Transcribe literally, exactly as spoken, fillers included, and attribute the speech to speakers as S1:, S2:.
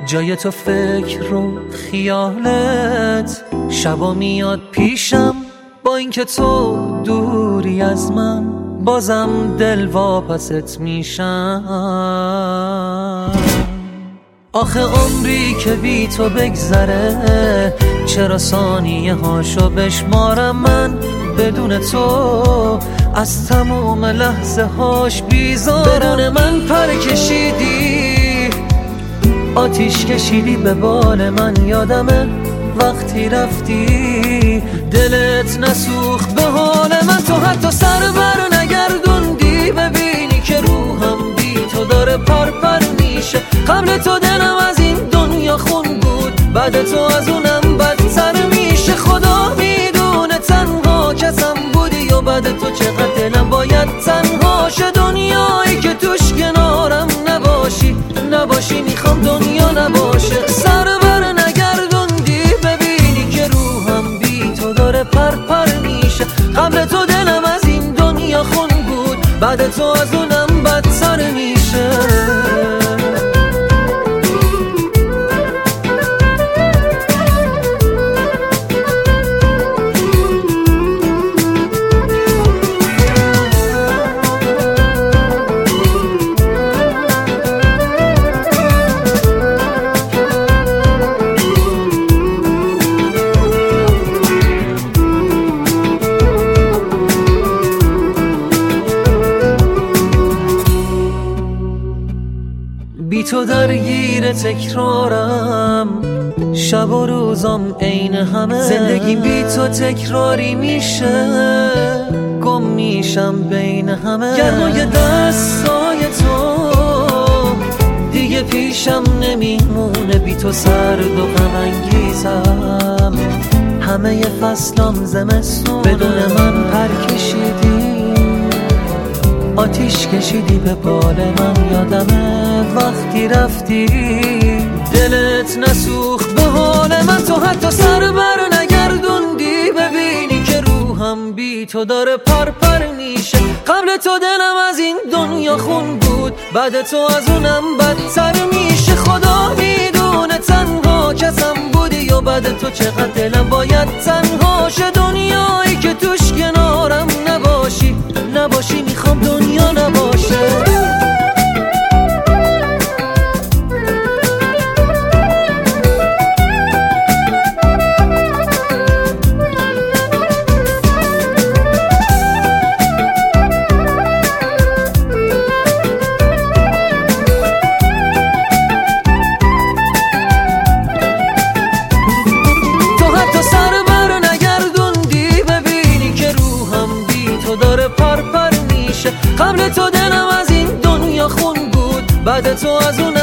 S1: جای تو فکر و خیالت شبا میاد پیشم، با اینکه تو دوری از من بازم دل واپست میشم. آخه عمری که بی تو بگذره چرا ثانیه هاشو بشمارم من بدون تو از تمام لحظه هاش بیزارم. بدون من پر کشیدی، آتیش کشیدی به بال من، یادمه وقتی رفتی دلت نسوخت به حال من. تو حتی سر بر نگردوندی ببینی که روحم بی تو داره پر پر میشه. قبل تو دلم از این دنیا خون بود، بعد تو از اونم بدتر میشه. خدا میدونه تنها کسم بودی و بعد تو چقدر دلم باید تنها شه. دنیایی که توش کنارم نباشی نباشی میخوام دنیا نباشه. سر بر نگردوندی ببینی که روحم بی تو داره پر پر میشه. قبل تو دلم از این دنیا خون بود، بعد تو از اونم بدتر میشه. بی تو درگیر تکرارم، شب و روزم عین همه. زندگی بی تو تکراری میشه، گم میشم بین همه. گرمای دستای تو دیگه پیشم نمیمونه، بی تو سرد و غم انگیزم. همه فصلام زمستونه، بدون من پر کشیدی، آتیش کشیدی به بال من. یادمه وقتی رفتی دلت نسوخت به حال من. تو حتی سر بر نگردوندی ببینی که روحم بی تو داره پر پر میشه. قبل تو دلم از این دنیا خون بود، بعد تو از اونم بدتر میشه. خدا میدونه تنها کسم بودی و بعد تو چقدر دلم باید تنها شه. دنیایی که توش کنارم نباشی نباشی میخوام دنیا نباشه. قبل تو دلم از این دنیا خون بود، بعد تو از اون